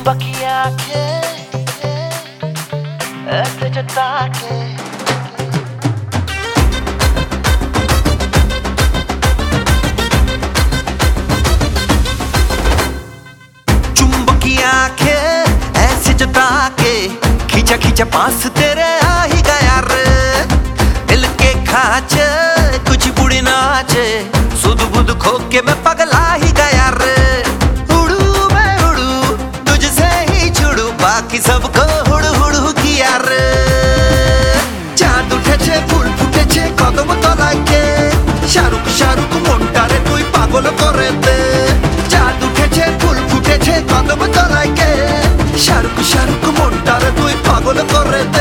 चुंबकी आंखें ऐसे जता के जता के खींचा खींचा पास तेरे आ ही गया रे। दिल के खाचे कुछ बुढ़ी नाचे सुध बुध खो के मैं पगला ही गया रे। उड़ू मैं उड़ू तुझसे ही छुड़ू बाकी सबको हुड़ू हुड़ू किया रे। चाँद उठे छे फूल फुटे छे कदम तलाके शाहरुख शाहरुख मोंटा रे तुई पागल करे दे। चाँद उठे छे फूल फुटे छे कदम तलाके शाहरुख शाहरुख मोंटा रे तुई पागल करे दे।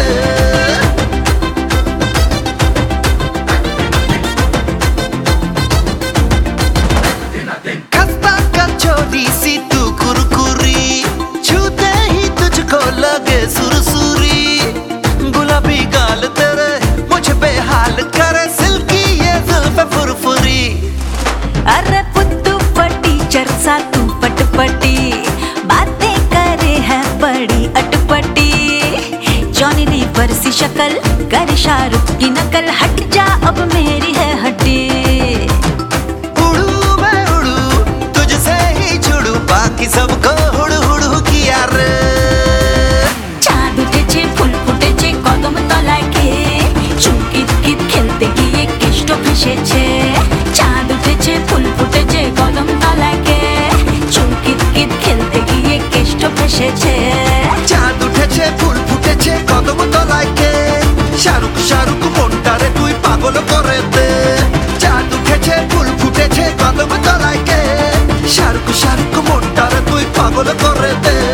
खस्ता कचौड़ी सी तू कुरकुरी छूते ही तुझको लगे सुरसुरी। गुलाबी गाल तेरे मुझे बेहाल करे सिल्की ये जुल्फे फुरफुरी। अरे पुत्तू पटी चरसा तू पटपटी बातें करे है बड़ी अटपटी। जॉनी लीवर सी शक्ल कर शाहरुख की नकल हट जा अब मेरी है हड्डी। उड़ू मैं उड़ू तुझसे ही छुड़ू बाकी सबको हुड़ू हुड़ू किया रे। चाँद उठे छे फूल फुटे छे कदम तलाके चुमकित कित खेलते गিয়ে কেষ্ট ভেসেছে। चाँद उठे छे फूल फुटे छे कदम तलाके चुमकित कित खेलते গিয়ে কেষ্ট ভেসেছে। चाँद उठे छे फूल फुटे छे कदम तलाके शाहरुख शाहरुख मोंटा रे तुई पागल करे दे। चाँद उठे छे फूल फुटे छे कदम तलाके शाहरुख शाहरुख मोंटा रे तुई पागल करे दे।